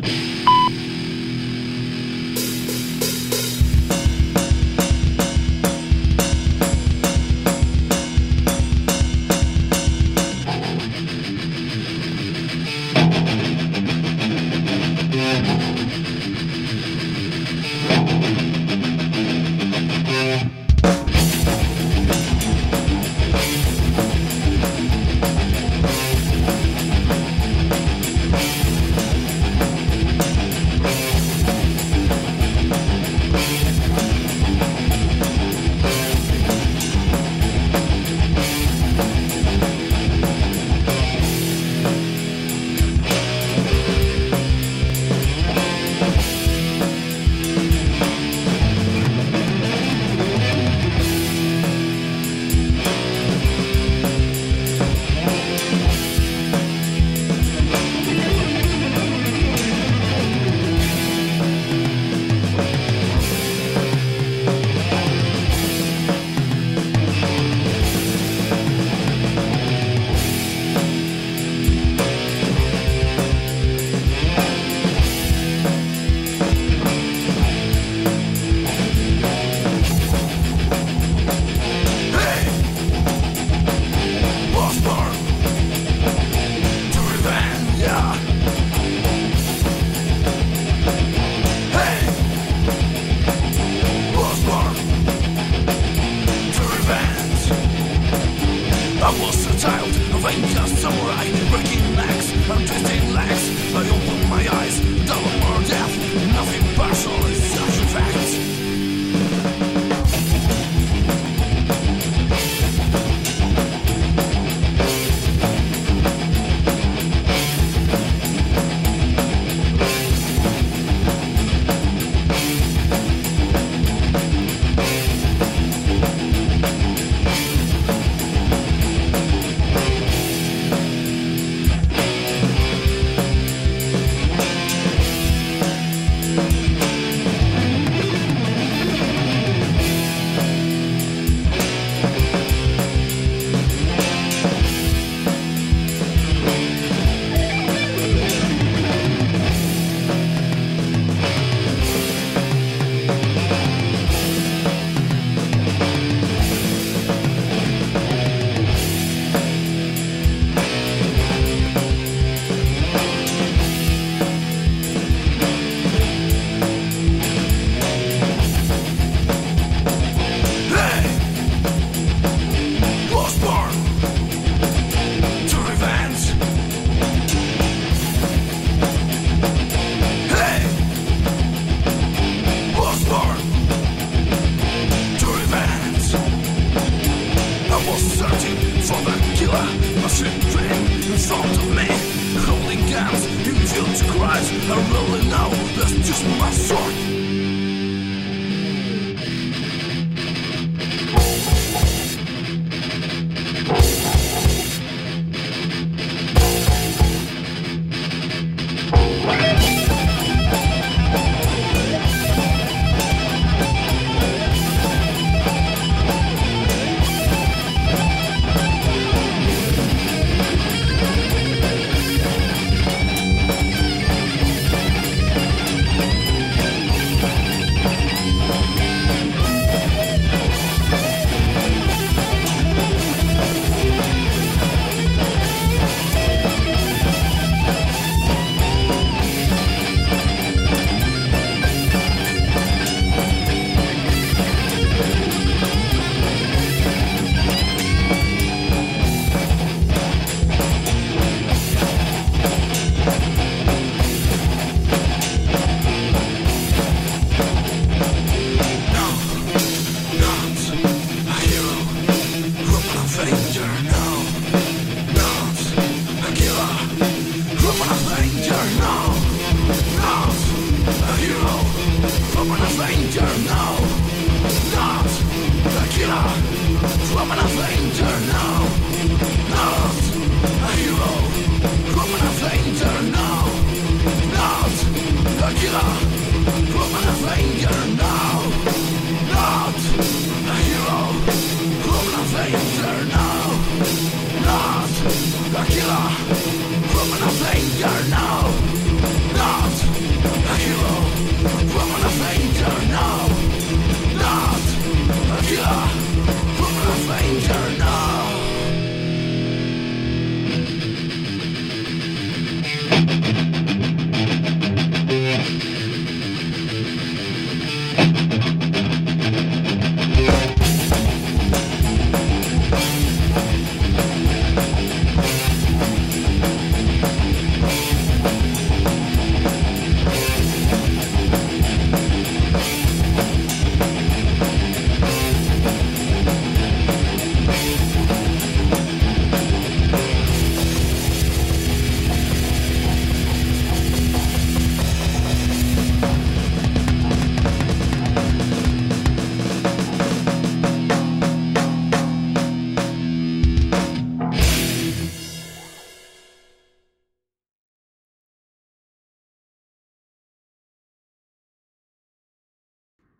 A killer from an avenger, no, not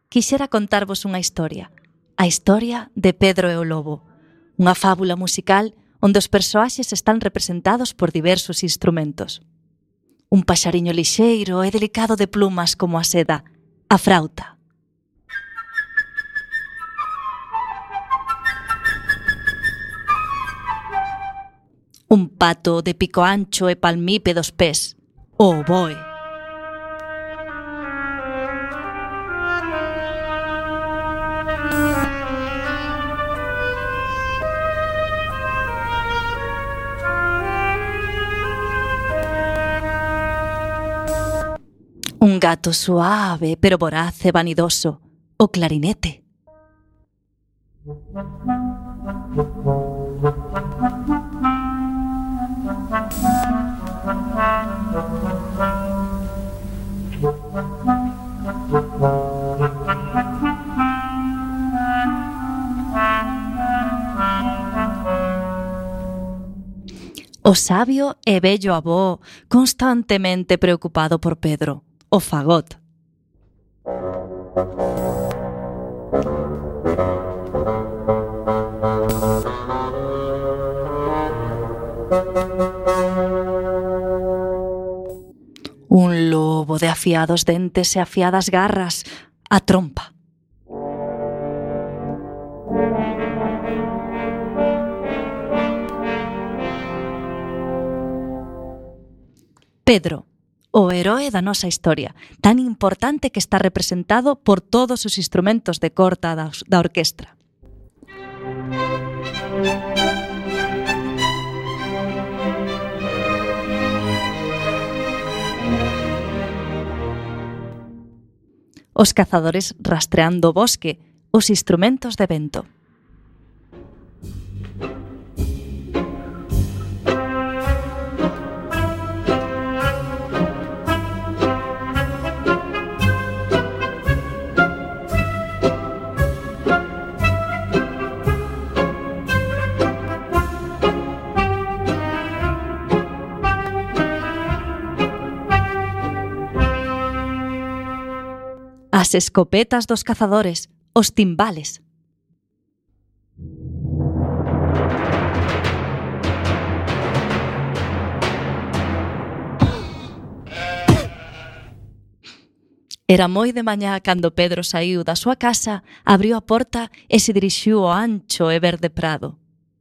quixera contarvos unha historia. A historia de Pedro e o Lobo. Unha fábula musical onde os persoaxes están representados por diversos instrumentos. Un paxariño lixeiro e delicado de plumas como a seda, a frauta. Un pato de pico ancho e palmípedos pés, o oboe. Un gato suave pero voraz e vanidoso, o clarinete. O sabio e bello avó, constantemente preocupado por Pedro, o fagot. Un lobo de afiados dentes e afiadas garras, a trompa. Pedro, o heroe da nosa historia, tan importante que está representado por todos os instrumentos de corda da orquestra. Os cazadores rastreando o bosque, os instrumentos de vento. As escopetas dos cazadores, os timbales. Era moi de mañá cando Pedro saíu da súa casa, abriu a porta e se dirixiu ao ancho e verde prado.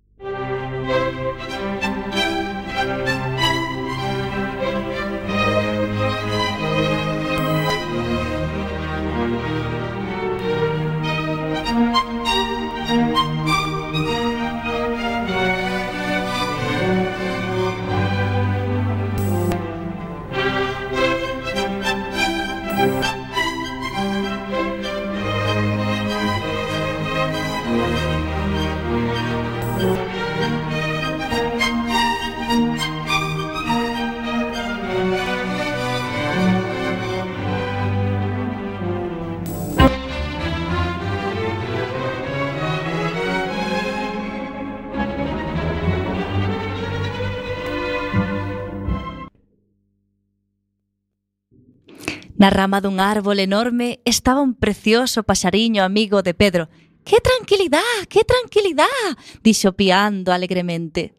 Na rama dun árbol enorme estaba un precioso paxariño amigo de Pedro. «Que tranquilidá, que tranquilidá!», dixo piando alegremente.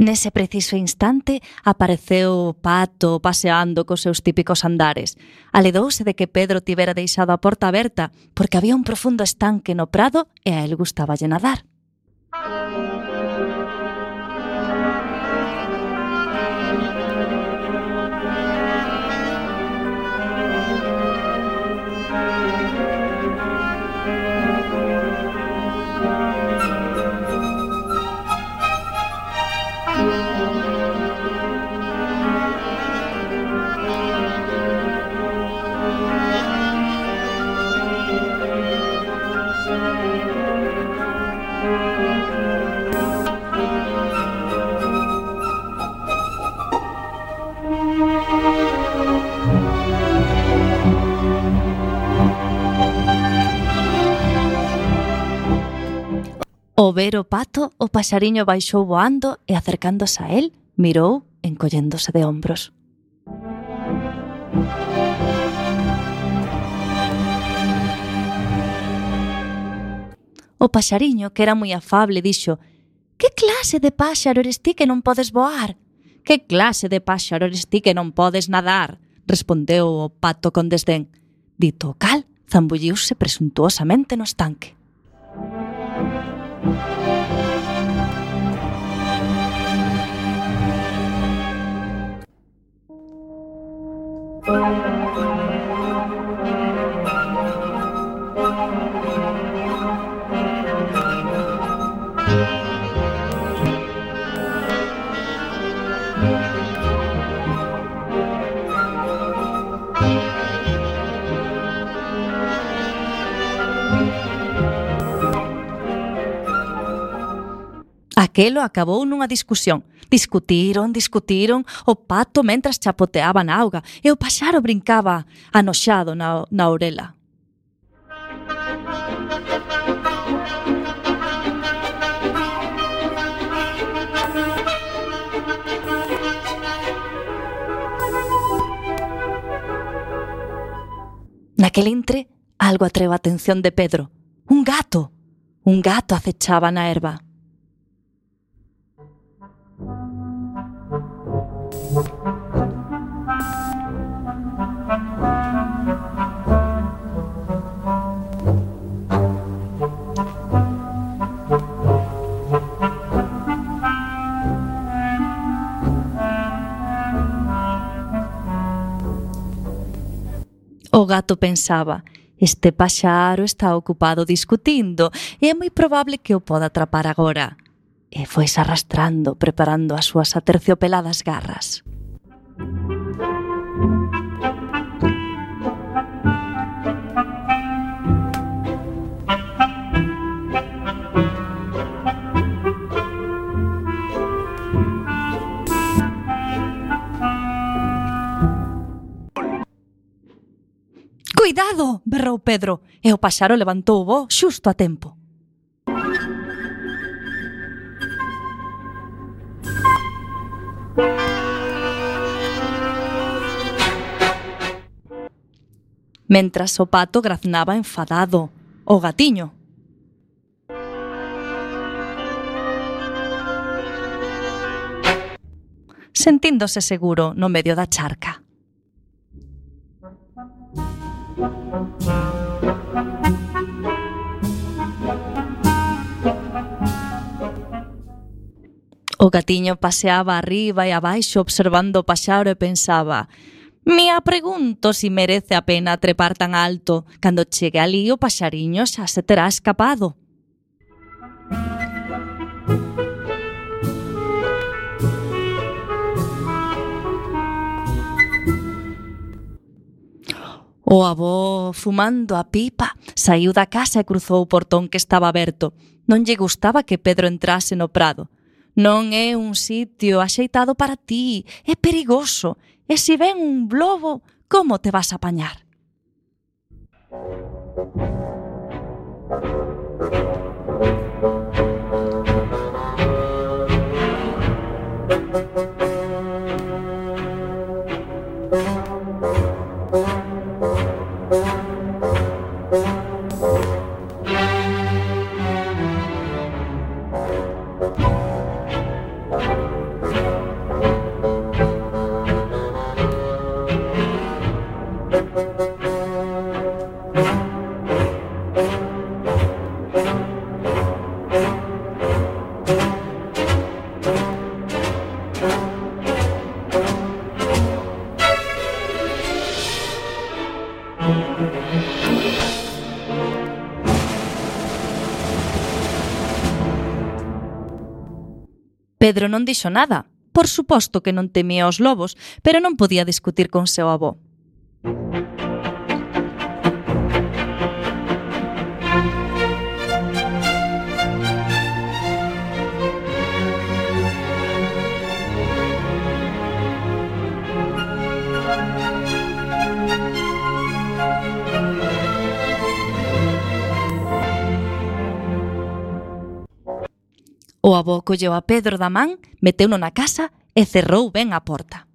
Nese preciso instante apareceu o pato paseando cos seus típicos andares. Aledouse de que Pedro tivera deixado a porta aberta porque había un profundo estanque no prado e a él gustaballe nadar. Ao ver o pato, o paxariño baixou voando e, acercándose a él, mirou encolléndose de ombros. O paxariño, que era moi afable, dixo: «Que clase de páxaro eres ti que non podes voar?» «Que clase de páxaro eres ti que non podes nadar?» respondeu o pato con desdén. Dito o cal, zambulliuse presuntuosamente no estanque. Aquelo acabou nunha discusión. Discutiron, o pato mentras chapoteaba na auga e o paxaro brincaba anoxado na orela. Naquel intre, algo atreu a atención de Pedro. Un gato acechaba na herba. O gato pensaba: este paxaro está ocupado discutindo e é moi probable que o poda atrapar agora. E foise arrastrando, preparando as súas aterciopeladas garras. «Cuidado!», berrou Pedro, e o paxaro levantou o voo xusto a tempo. Mentras o pato graznaba enfadado, o gatiño. Sentíndose seguro no medio da charca. O gatiño paseaba arriba e abaixo observando o paxaro e pensaba: «Mia pregunto si merece a pena trepar tan alto. Cando chegue ali o paxariño xa se terá escapado». O avó, fumando a pipa, saíu da casa e cruzou o portón que estaba aberto. Non lle gustaba que Pedro entrase no prado. «Non é un sitio axeitado para ti, é perigoso. E se ven un lobo, como te vas a apañar?» Pedro non dixo nada. Por suposto que non temía os lobos, pero non podía discutir con seu avó. O avó colleu a Pedro da man, meteuno na casa e cerrou ben a porta.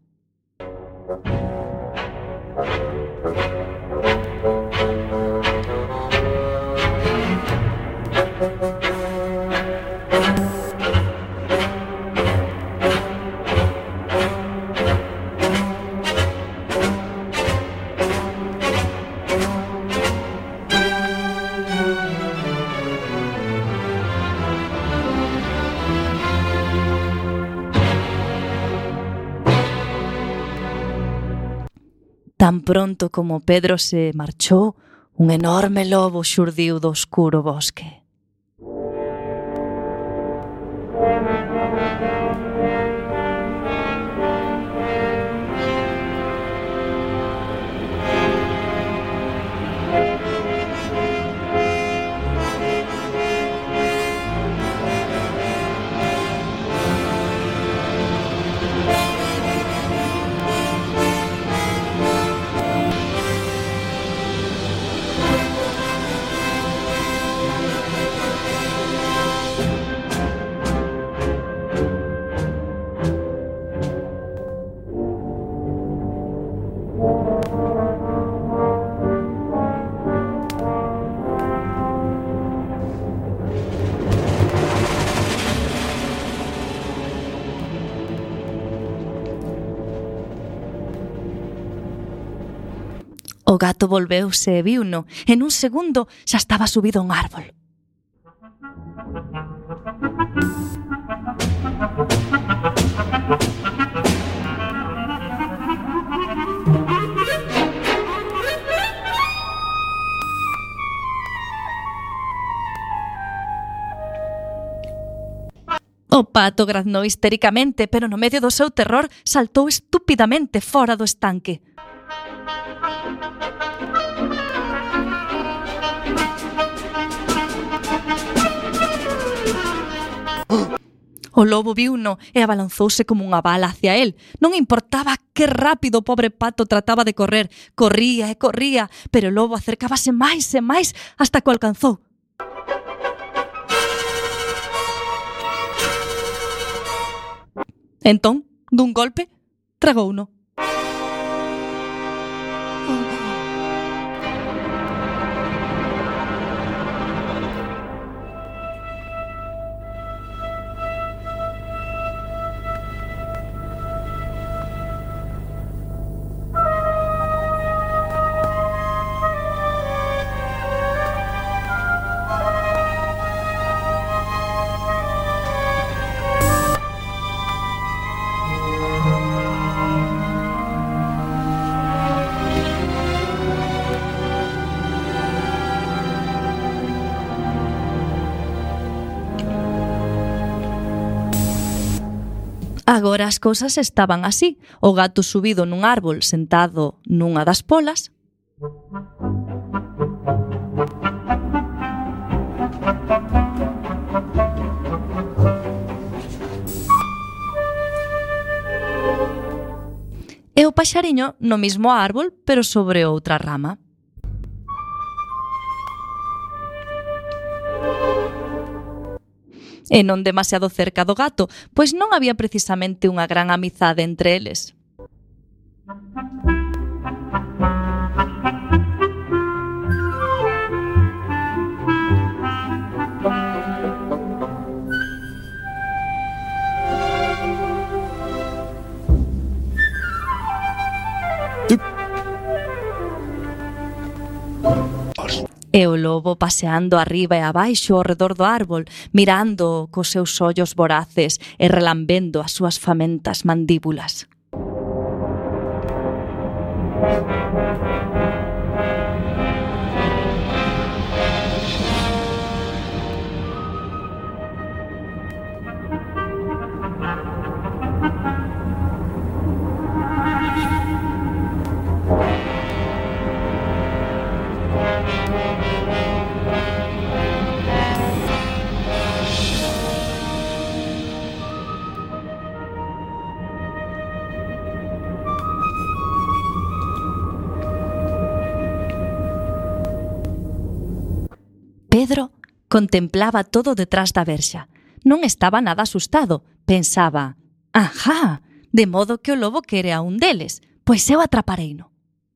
Tan pronto como Pedro se marchou, un enorme lobo xurdiu do oscuro bosque. O gato volveuse e viuno. En un segundo xa estaba subido a un árbol. O pato graznou histericamente, pero no medio do seu terror saltou estúpidamente fora do estanque. O lobo viuno e abalanzouse como unha bala hacia el. Non importaba que rápido o pobre pato trataba de correr. Corría e corría, pero o lobo acercábase máis e máis hasta que o alcanzou. Entón, dun golpe, tragouno. Agora as cousas estaban así. O gato subido nun árbol sentado nunha das polas. E o paxariño no mismo árbol, pero sobre outra rama. E non demasiado cerca do gato, pois non había precisamente unha gran amizade entre eles. E o lobo paseando arriba e abaixo ao redor do árbol, mirando cos seus ollos voraces e relambendo as súas famentas mandíbulas. Pedro contemplaba todo detrás da verxa. Non estaba nada asustado. Pensaba, «Ajá, de modo que o lobo quere a un deles, pois eu atrapareino».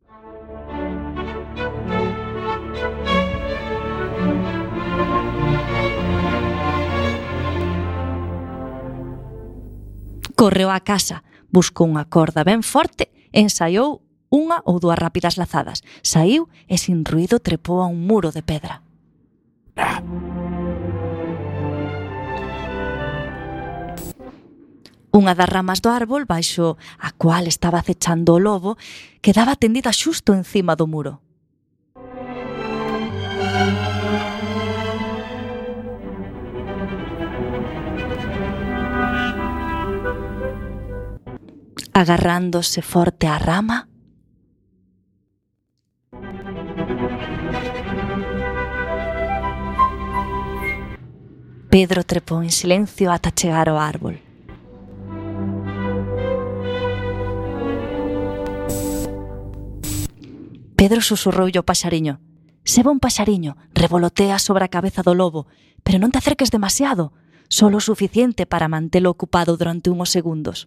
Correu á casa, buscou unha corda ben forte e ensaiou unha ou dúas rápidas lazadas. Saíu e sin ruído trepou a un muro de pedra. Unha das ramas do árbol baixo a cual estaba acechando o lobo quedaba tendida xusto encima do muro. Agarrándose forte á rama, Pedro trepou en silencio ata chegar ao árbol. Pedro susurroulle ao paxariño. «Seba un paxariño, revolotea sobre a cabeza do lobo, pero non te acerques demasiado, só o suficiente para mantelo ocupado durante uns segundos».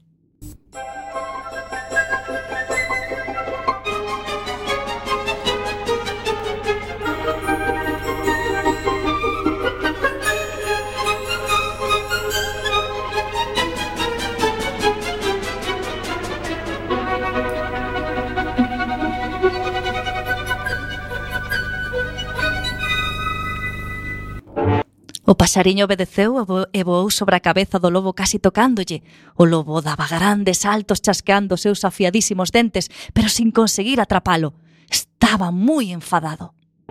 O paxariño obedeceu e voou sobre a cabeza do lobo casi tocándolle. O lobo daba grandes saltos chasqueando os seus afiadísimos dentes, pero sin conseguir atrapalo. Estaba moi enfadado.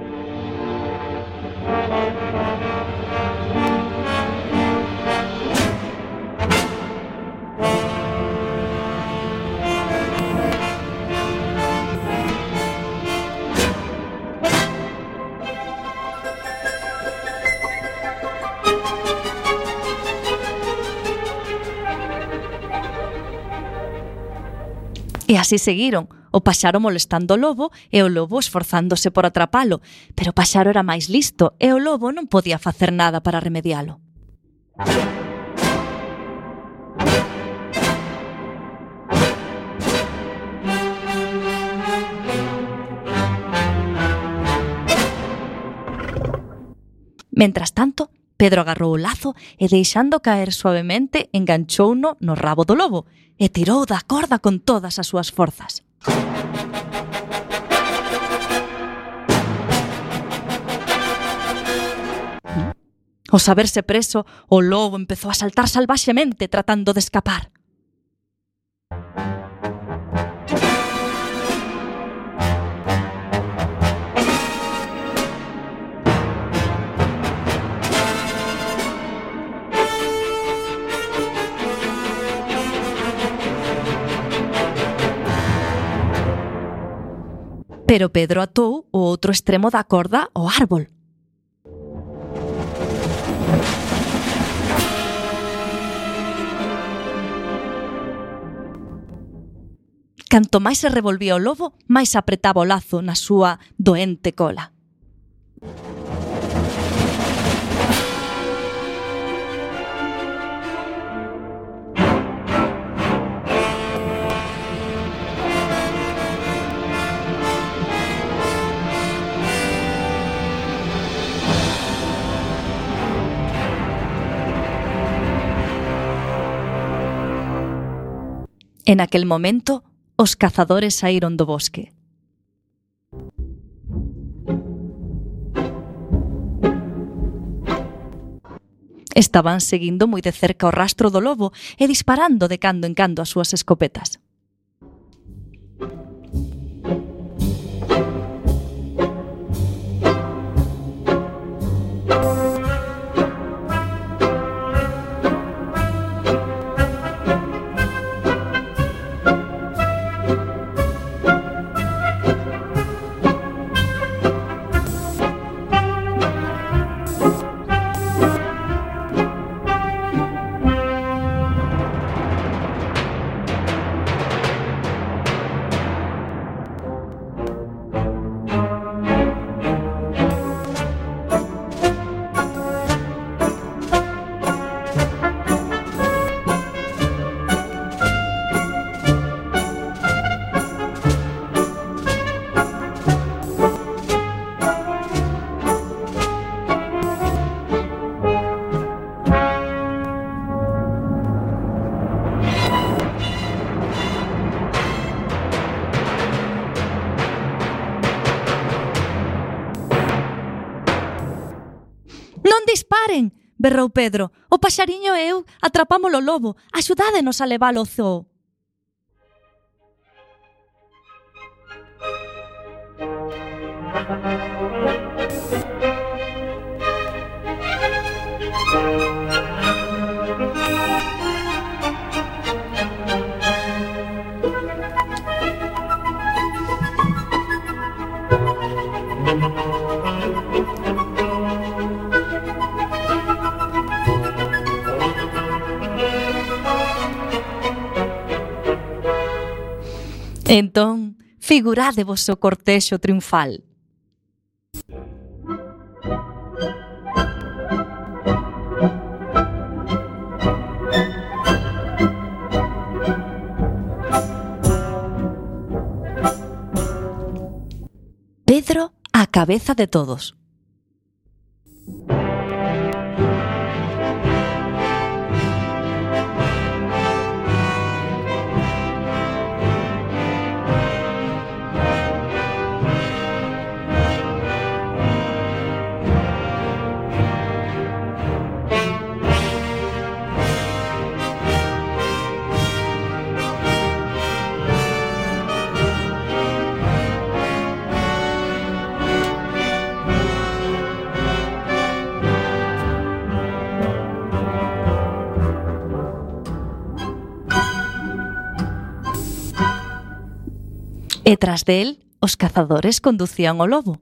E así seguiron, o paxaro molestando o lobo e o lobo esforzándose por atrapalo, pero o paxaro era máis listo e o lobo non podía facer nada para remedialo. Mentras tanto, Pedro agarrou o lazo e, deixando caer suavemente, enganchouno no rabo do lobo e tirou da corda con todas as súas forzas. Ao saberse preso, o lobo empezou a saltar salvaxemente tratando de escapar. Pero Pedro atou o outro extremo da corda ao árbol. Canto máis se revolvía o lobo, máis apretaba o lazo na súa doente cola. En aquel momento, os cazadores saíron do bosque. Estaban seguindo moi de cerca o rastro do lobo e disparando de cando en cando as súas escopetas. Non disparen, berrou Pedro. O paxariño e eu atrapamos o lobo. Axudádenos a levalo ao zoo. Entón, figurádevos o cortexo triunfal. Pedro á cabeza de todos. E tras del, os cazadores conducían o lobo.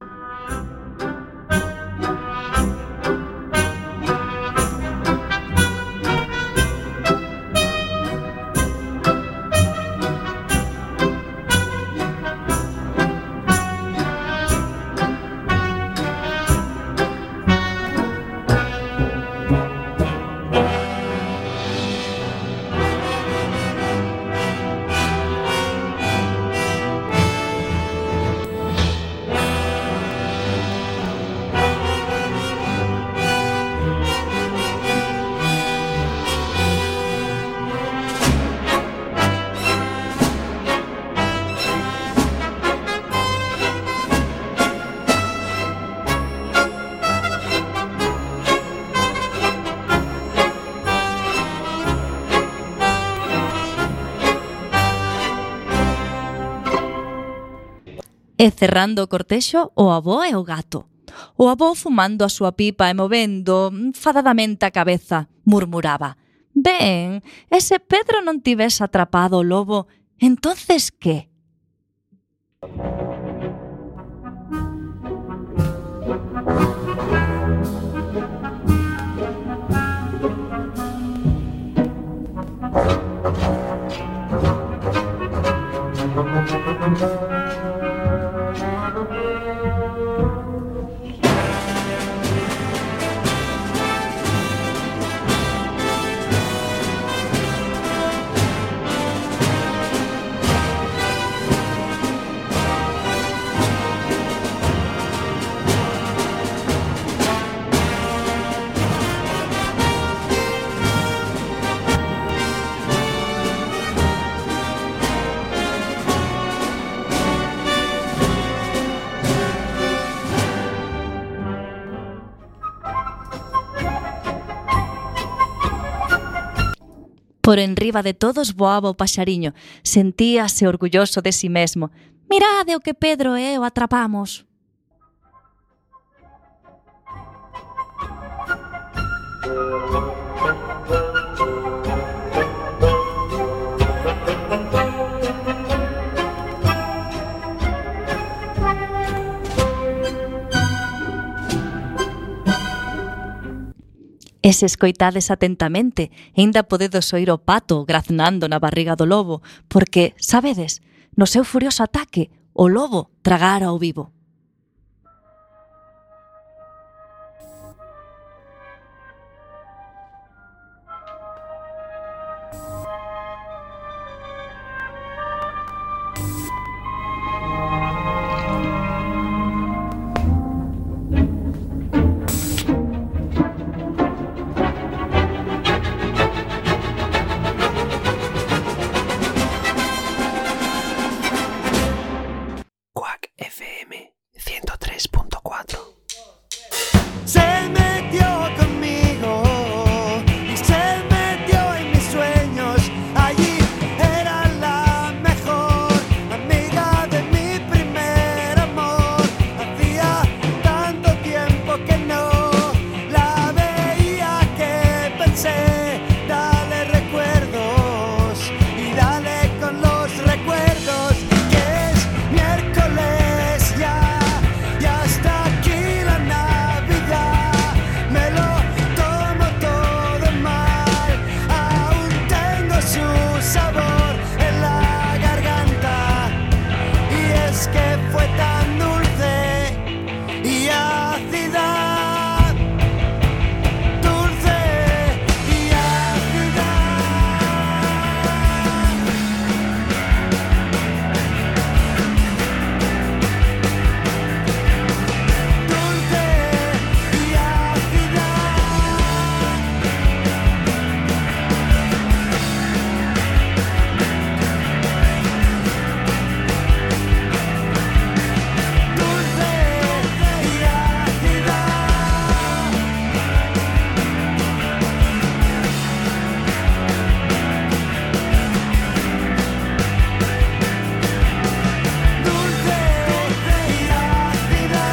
E cerrando o cortexo, o avó e o gato. O avó fumando a súa pipa e movendo enfadadamente a cabeza, murmuraba: «Ben, e se Pedro non tivese atrapado o lobo, entonces que?» Por enriba de todos voaba o paxariño, sentíase orgulloso de si mesmo. Mirade o que Pedro e eu atrapamos. E se escoitades atentamente, aínda podedes oír o pato graznando na barriga do lobo, porque, sabedes, no seu furioso ataque, o lobo tragara ao vivo. FM 103.4. Se metió conmigo y se metió en mis sueños. Allí era la mejor amiga de mi primer amor. Hacía tanto tiempo que no la veía que pensé, dale recuerdos y dale con los recuerdos, que es miércoles ya está aquí la Navidad. Me lo tomo todo mal, aún tengo su sabor en la garganta, y es que fue tan dulce y ácida. Dulce y ácida. Dulce y ácida. Dulce y ácida. Dulce y ácida.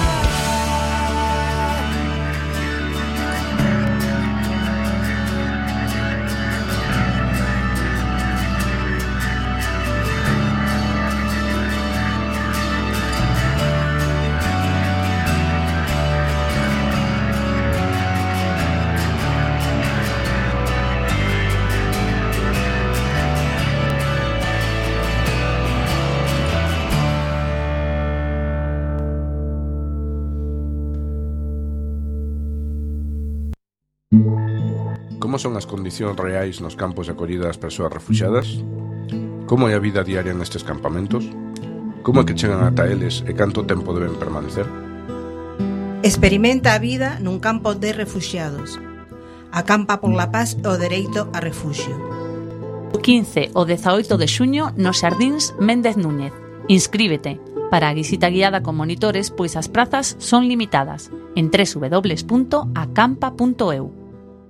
Como son as condicións reais nos campos de acollida das persoas refuxiadas? Como é a vida diaria nestes campamentos? Como é que chegan ata eles e canto tempo deben permanecer? Experimenta a vida nun campo de refuxiados. Acampa por la paz e o dereito a refuxio. O 15 o 18 de xuño nos Xardíns Méndez Núñez. Inscríbete para a visita guiada con monitores, pois as prazas son limitadas en www.acampa.eu.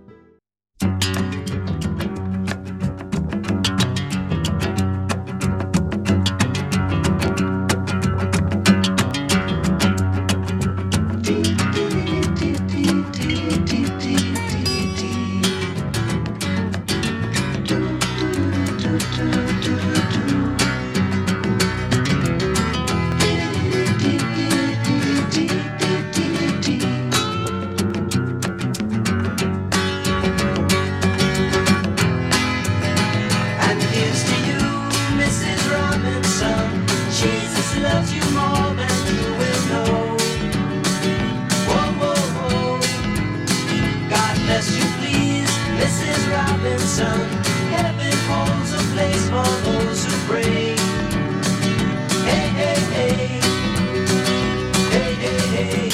And here's to you, Mrs. Robinson. Jesus loves you more than you will know. Whoa, whoa, whoa. God bless you, please, Mrs. Robinson. Heaven holds a place for those who pray. Hey, hey, hey. Hey, hey, hey.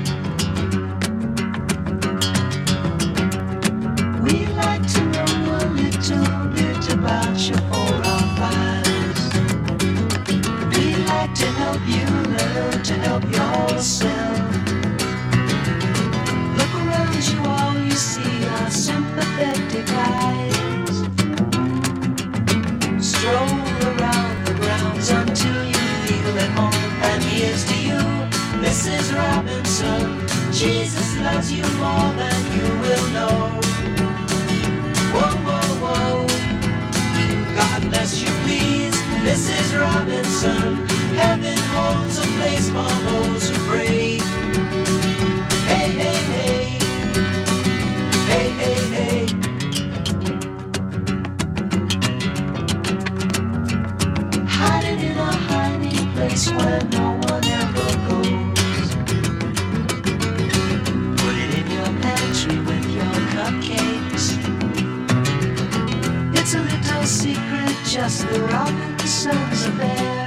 We like to know a little bit about your 4 or 5s. We like to help you learn to help yourself. Look around you, all you see are sympathetic eyes. Here's to you, Mrs. Robinson. Jesus loves you more than you will know. Whoa, whoa, whoa. God bless you, please, Mrs. Robinson. Heaven holds a place for those who pray. Hey, hey, hey. Hey, hey, hey. Hiding in a hiding place where no one ever goes. Put it in your pantry with your cupcakes. It's a little secret, just the Robinsons affair.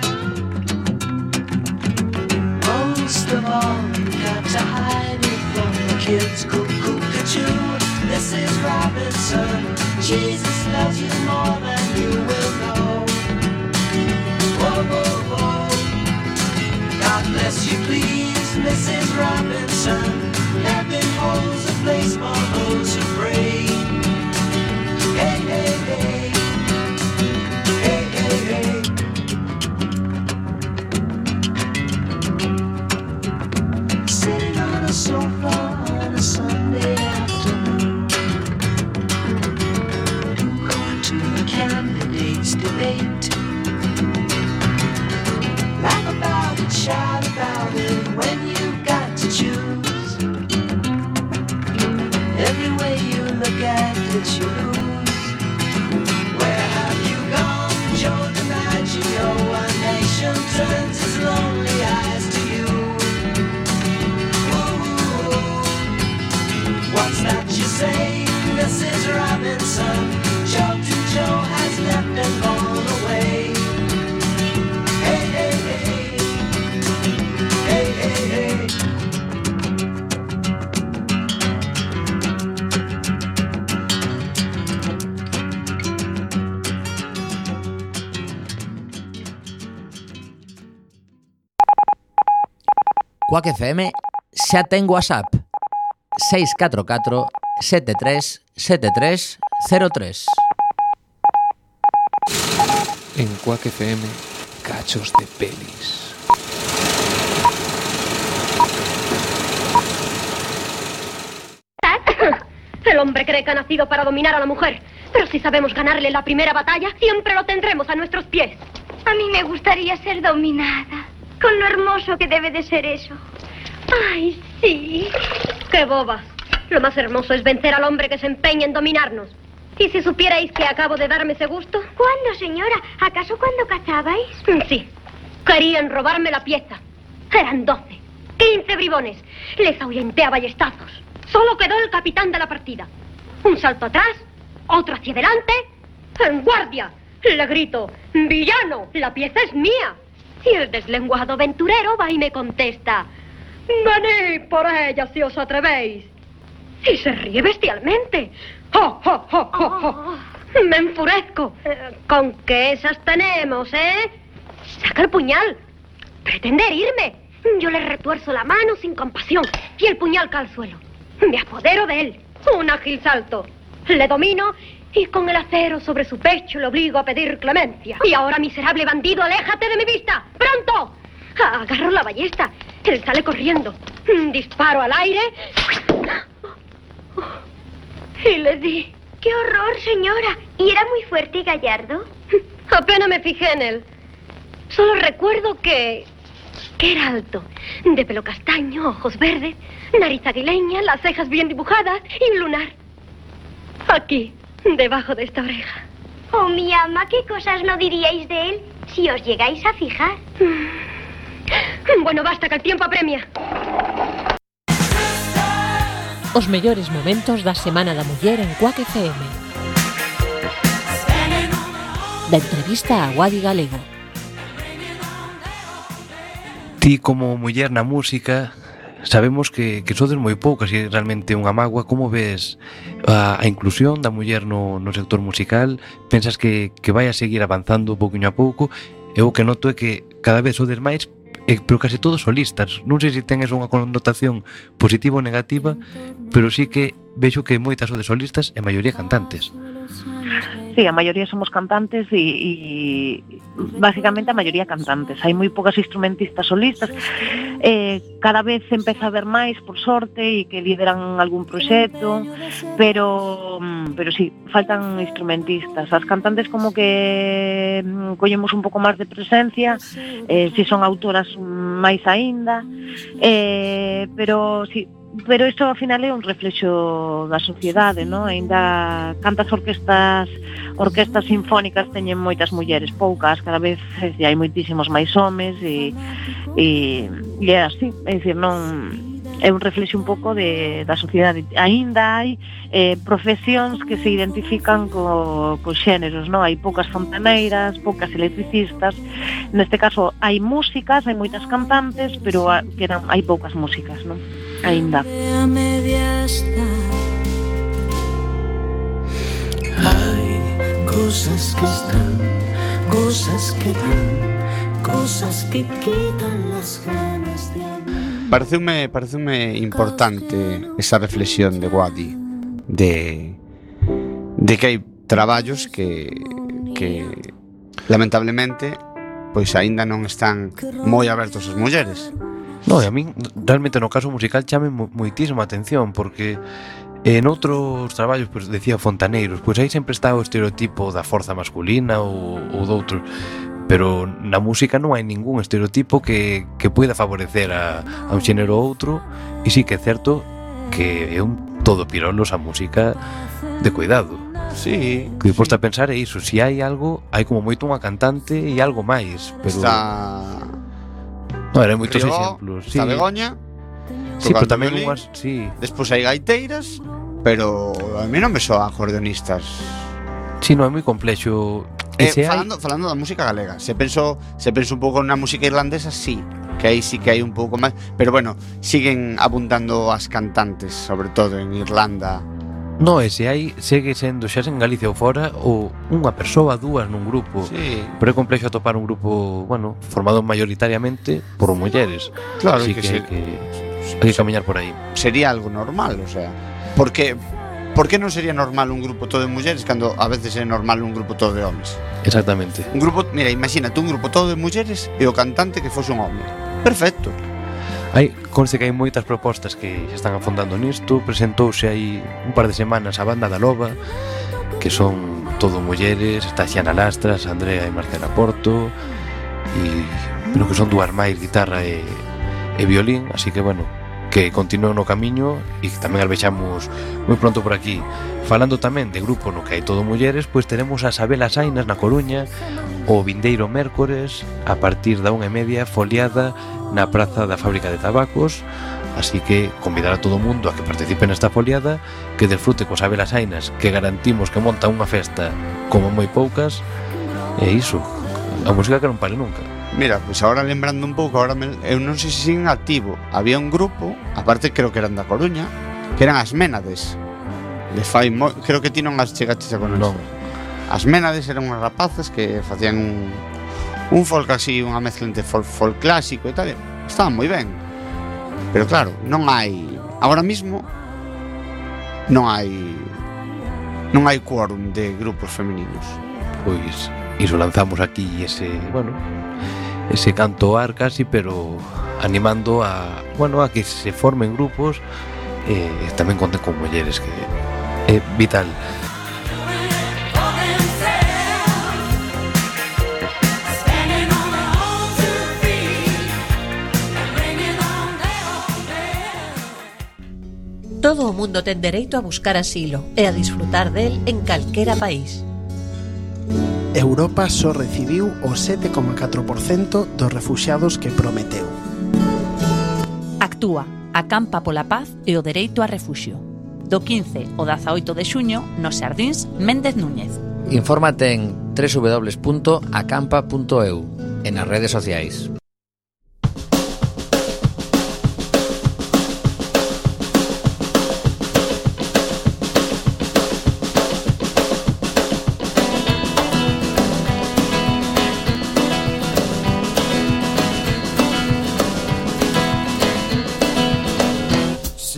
Most of all, you got to hide it from the kids. Cuckoo-cuckoo, Mrs. Robinson. Jesus loves you more than you will know. Whoa, whoa, whoa. God bless you, please, Mrs. Robinson. Heaven holds a place for those who pray. Hey, hey, hey. Hey, hey, hey. Sitting on a sofa on a Sunday afternoon, going to the candidates' debate. Laugh about it, shout about it when you've got to choose. Every way you look at it, you lose. Where have you gone, Joe DiMaggio? A nation turns its lonely eyes to you. Ooh, what's that you say, Mrs. Robinson? Joe to Joe has left and gone away. Hey, hey, hey. Hey, hey, hey. Quack FM xa ten WhatsApp 644 73 73 03. En Quack FM, cachos de pelis. El hombre cree que ha nacido para dominar a la mujer, pero si sabemos ganarle la primera batalla, siempre lo tendremos a nuestros pies. A mí me gustaría ser dominada, con lo hermoso que debe de ser eso. Ay, sí. ¡Qué bobas! Lo más hermoso es vencer al hombre que se empeña en dominarnos. ¿Y si supierais que acabo de darme ese gusto? ¿Cuándo, señora? ¿Acaso cuando cazabais? Sí. Querían robarme la pieza. Eran 12, 15 bribones. Les ahuyenté a ballestazos. Solo quedó el capitán de la partida. Un salto atrás, otro hacia adelante. ¡En guardia! Le grito: ¡villano! ¡La pieza es mía! Y el deslenguado aventurero va y me contesta: venid por ella si os atrevéis. Y se ríe bestialmente. ¡Oh, oh, oh, oh, oh! Me enfurezco. ¿Con qué esas tenemos, eh? Saca el puñal. Pretende herirme. Yo le retuerzo la mano sin compasión y el puñal cae al suelo. Me apodero de él. Un ágil salto. Le domino y con el acero sobre su pecho le obligo a pedir clemencia. Y ahora, miserable bandido, aléjate de mi vista. ¡Pronto! Agarro la ballesta. Él sale corriendo. Disparo al aire. Y le di. ¡Qué horror, señora! ¿Y era muy fuerte y gallardo? Apenas me fijé en él. Solo recuerdo que era alto, de pelo castaño, ojos verdes, nariz aguileña, las cejas bien dibujadas y un lunar. Aquí, debajo de esta oreja. Oh, mi ama, ¿qué cosas no diríais de él si os llegáis a fijar? Bueno, basta, que el tiempo apremia. Os mellores momentos da Semana da Muller en Quack FM. Da entrevista a Guadi Galego. Ti como muller na música sabemos que sodes moi poucas e realmente unha mágoa. Como ves a inclusión da muller no sector musical? Pensas que vai a seguir avanzando pouquinho a pouco? Eu que noto é que cada vez sodes máis, pero case todos solistas. Non sei se ten eso unha connotación positiva ou negativa, pero sí que vexo que moitas sodes solistas e a maioría cantantes. Sí, a maioría somos cantantes e básicamente a maioría cantantes. Hai moi poucas instrumentistas solistas. Cada vez empeza a haber máis, por sorte, e que lideran algún proxecto, pero sí, faltan instrumentistas. As cantantes como que collemos un pouco máis de presencia, si son autoras máis aínda, pero sí, pero isto ao final é un reflexo da sociedade, non? Aínda cantas orquestas sinfónicas teñen moitas mulleres, poucas, cada vez hai moitísimos máis homes e é así, é dicir, non é un reflexo un pouco da sociedade. Aínda hai profesións que se identifican cos xéneros, non? Hai poucas fontaneiras, poucas electricistas. Neste caso hai músicas, hai moitas cantantes, pero hai poucas músicas, non? Aínda. Hay cosas que están, cosas que dan, cosas que quitan las ganas de amar. Pareceume importante esa reflexión de Guadi de que hai traballos que lamentablemente pois aínda non están moi abertos ás mulleres. No, e a min realmente no caso musical chame moitísima atención, porque en outros traballos, pois decía fontaneiros, pois aí sempre está o estereotipo da forza masculina ou doutros, pero na música non hai ningún estereotipo que poida favorecer a un xénero ou outro, e sí que é certo que é un todo pirolos a música de cuidado. Sí. Que posto a pensar é iso, se hai algo, hai como moito unha cantante e algo máis, pero no, eran moitos exemplos. Está Begoña. Sí, pero tamén unhas, sí. Despois hai gaiteiras, pero a mí non me soan acordeonistas. Sí, non é moi complexo. Falando da música galega, se penso un pouco na música irlandesa, sí, que aí sí que hai un pouco máis, pero bueno, siguen abundando as cantantes, sobre todo en Irlanda. No, e se hai, segue sendo xa en Galicia ou fora, ou unha persoa, dúas nun grupo. Sí. Pero é complexo atopar un grupo, bueno, formado mayoritariamente por mulleres. Claro, así que hai que camiñar por aí. Sería algo normal, o sea, ¿por qué non sería normal un grupo todo de mulleres cando a veces é normal un grupo todo de homes? Exactamente. Un grupo, mira, imagínate un grupo todo de mulleres e o cantante que fose un home. Perfecto. Conste que hai moitas propostas que xa están afondando nisto. Presentouse aí un par de semanas a banda da Loba, que son todo mulleres. Está Xiana Lastras, Andrea e Marcela Porto, pero que son dúas máis, guitarra e violín. Así que, bueno, que continúen no camiño e tamén as vexamos moi pronto por aquí. Falando tamén de grupo no que hai todo mulleres, pois teremos a Sabela Sainas na Coruña o vindeiro mércores a partir da 1:30, foliada na Praza da Fábrica de Tabacos. Así que convidar a todo o mundo a que participe nesta foliada, que desfrute co Sabela Sainas, que garantimos que monta unha festa como moi poucas. E iso, a música que non pare nunca. Mira, pois agora lembrando un pouco, eu non sei se siguen activo. Había un grupo, aparte creo que eran da Coruña, que eran as Ménades. Creo que ti non as chegaches a conocer. Non. As Ménades eran unhas rapazas que facían un folk así, unha mezcla entre folk clásico e tal. Estaban moi ben. Pero claro, non hai, agora mismo non hai quórum de grupos femininos. Pois iso lanzamos aquí ese canto ar casi, pero animando a que se formen grupos e tamén conten con mulleres, que é vital. Todo o mundo ten dereito a buscar asilo e a disfrutar del en calquera país. Europa só recibiu o 7,4% dos refuxiados que prometeu. Actúa, acampa pola paz e o dereito a refuxio. Do 15 ao 18 de xuño nos Xardíns Méndez Núñez. Infórmate en www.acampa.eu e nas redes sociais.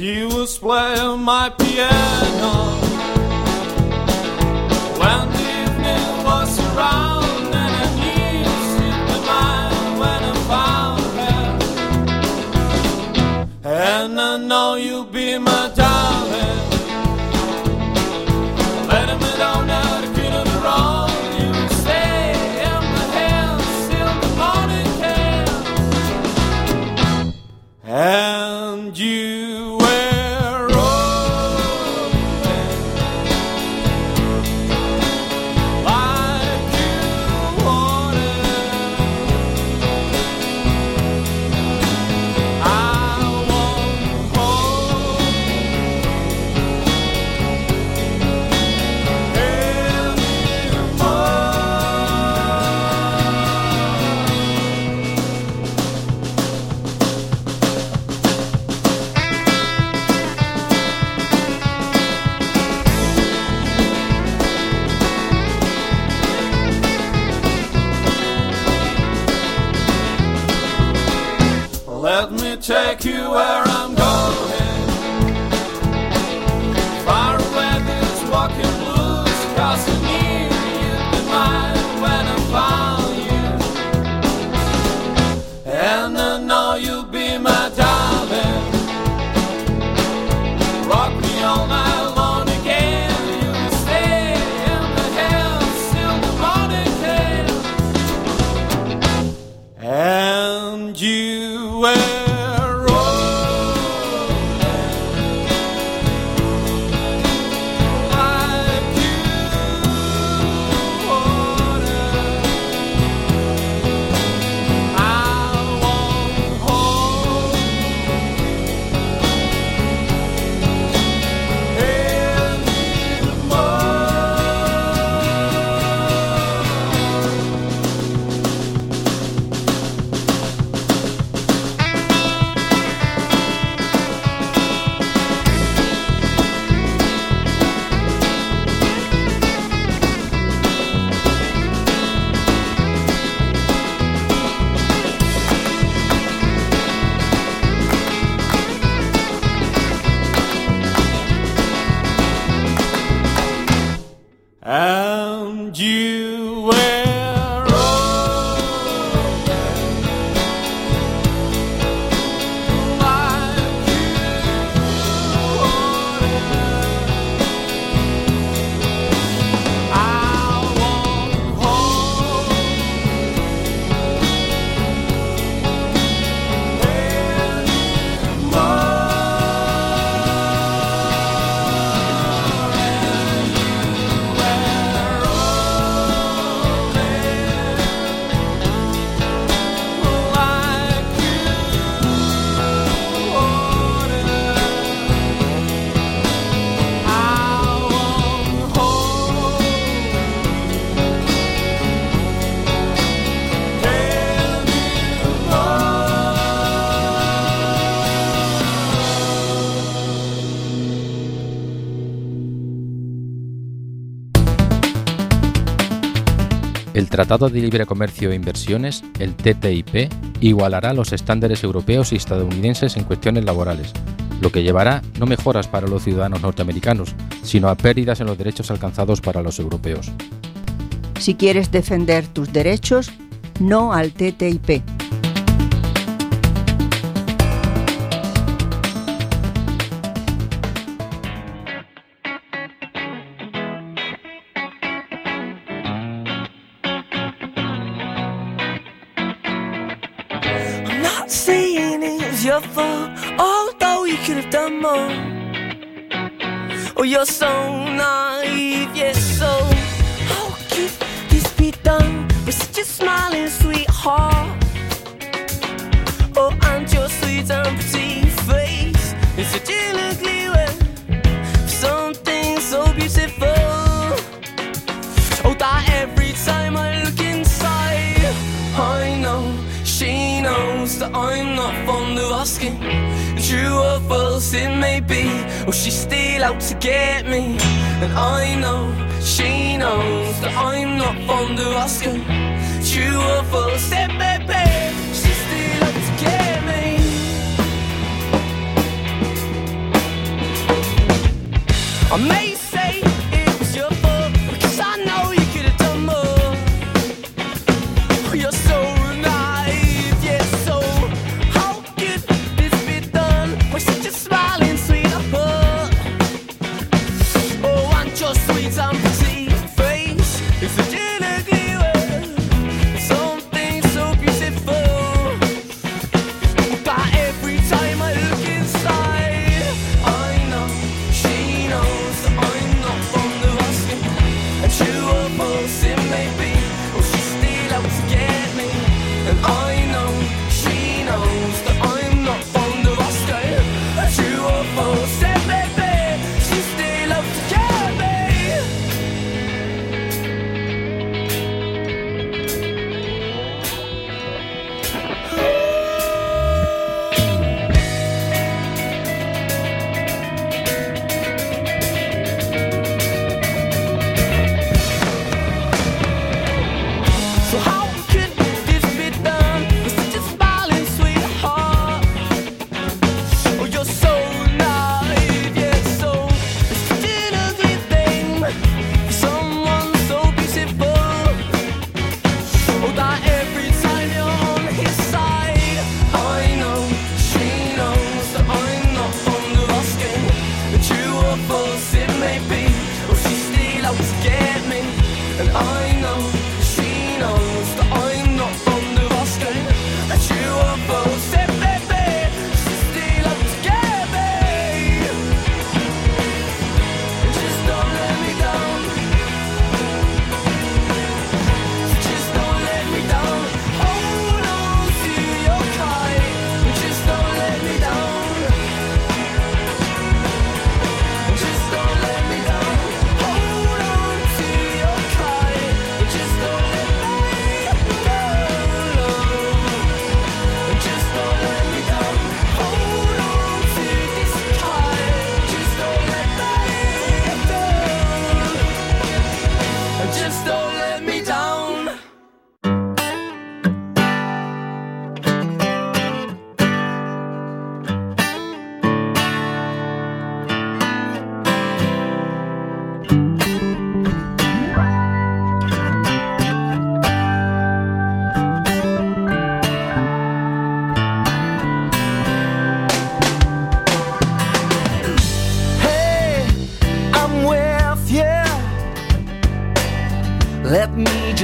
Playing my piano when the And I know you'll be my darling. Let me down now, the queen of the road. You stay in my hands till the morning came. And you were rolling like you wanted. I won't hold Let me take you where I'm going. Far away this walking blues, 'cause I knew you'd be mine when I found you. And I know you'll be my darling. Rock me all night long again. You'll stay in the hills till the morning came. And you were rolling like you wanted. I won't hold and you were rolling like you wanted. I won't hold El Tratado de Libre Comercio e Inversiones, el TTIP, igualará los estándares europeos y estadounidenses en cuestiones laborales, lo que llevará no mejoras para los ciudadanos norteamericanos, sino a pérdidas en los derechos alcanzados para los europeos. Si quieres defender tus derechos, no al TTIP. I'm not saying it's your fault, although you could have done more. Oh, you're so naive, yes, so how could this be done with such a smiling sweetheart? Oh, and your sweet and pretty face in such an ugly way, something so beautiful. Oh, that every time I look inside, I know she knows that I'm not fond of asking. True or false it may be, or she's still out to get me. And I know she knows that I'm not fond of asking. True or false it may be, she's still out to get me. I may say it was your fault, because I know you could have done more. You're so naive, yeah, so how could this be done with such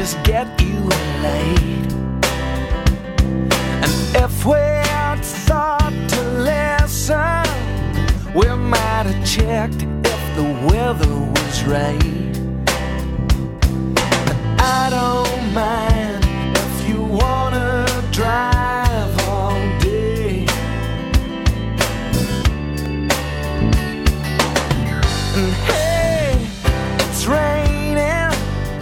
just get you laid. And if we had thought to listen, we might have checked if the weather was right. And I don't mind if you wanna drive all day. And hey, it's raining,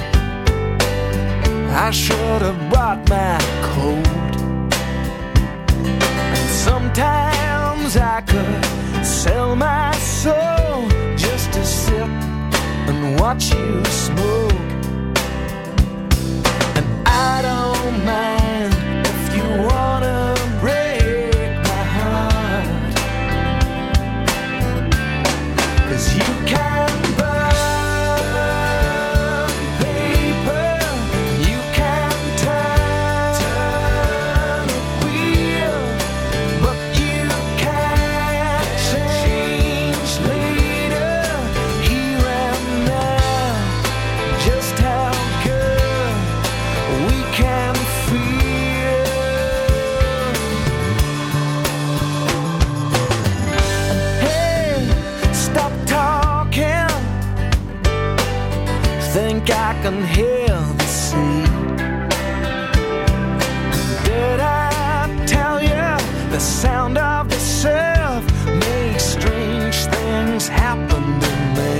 I should have brought my coat. And sometimes I could sell my soul just to sit and watch you smoke. And I don't mind if you wanna break my heart, 'cause you can burn paper, you can turn a wheel, but you can't change later, here and now, just how good we can feel. Hey, stop talking, think I can hear the sea. Did I tell you the sound of the surf makes strange things happen to me?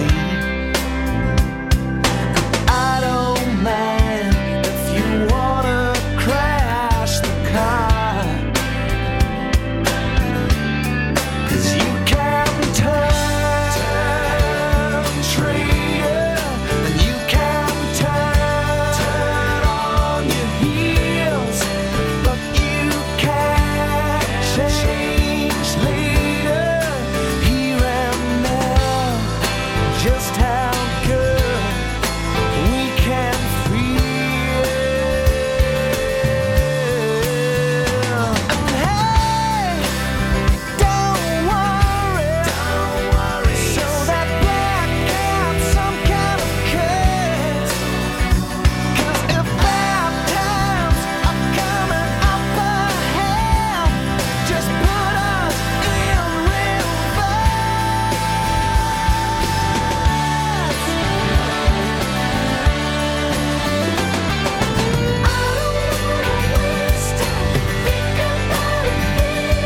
I don't mind if you wanna crash the car, 'cause you can turn traitor, and you can turn on your heels, but you can't change